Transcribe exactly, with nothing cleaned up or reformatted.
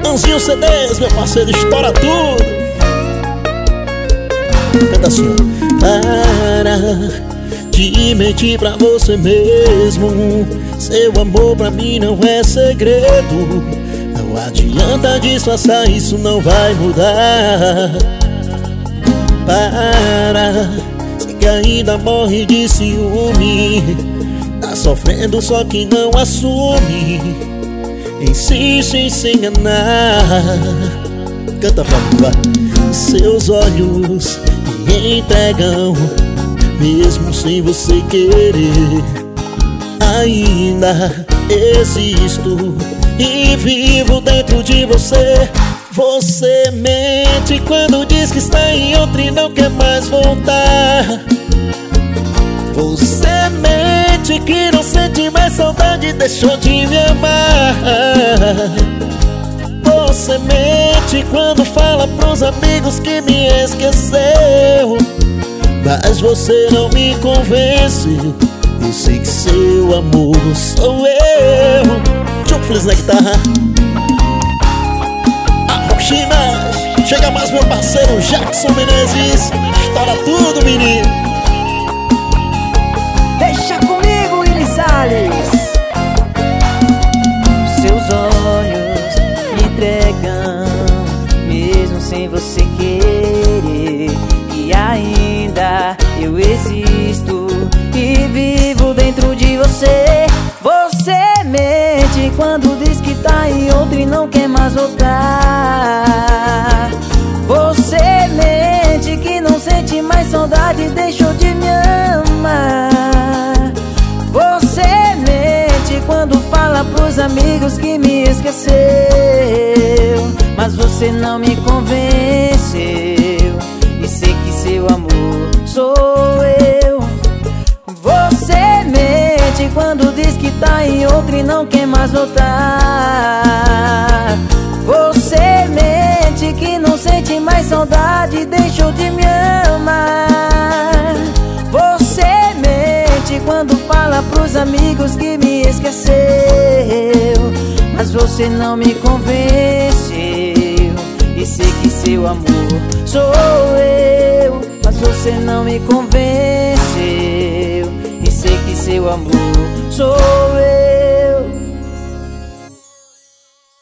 Chitãozinho C Ds, meu parceiro, estoura tudo. Canta assim, ó. Para de mentir pra você mesmo. Seu amor pra mim não é segredo. Não adianta disfarçar, isso não vai mudar. Para, sei que ainda morre de ciúme. Tá sofrendo só que não assume. Insiste em se enganar. Canta pra mim, vai. Seus olhos me entregam, mesmo sem você querer. Ainda existo e vivo dentro de você. Você mente quando diz que está em outra e não quer mais voltar. Você mente que não sente mais saudade, deixou de me amar. Você mente quando fala pros amigos que me esqueceu. Mas você não me convence. Eu sei que seu amor sou eu. Jogo Feliz na guitarra. A Roxina. Chega mais meu parceiro Jackson Menezes. Estoura tudo, menino. Deixa comigo, Willy Salles. Seus olhos me entregam, mesmo sem você querer. E ainda eu existo e vivo dentro de você. Você mente quando diz que tá em outro e não quer mais voltar. Você mente que não sente mais saudade, deixou de me amar. Você mente quando fala pros amigos que me esqueceu. Mas você não me convenceu. E sei que seu amor sou eu. Você mente quando diz que tá em outro e não quer mais voltar. Você mente que não sente mais saudade, deixou de me amar. Você mente quando fala pros amigos que me esqueceu. Mas você não me convenceu. E sei que seu amor sou eu. Mas você não me convenceu. E sei que seu amor sou eu.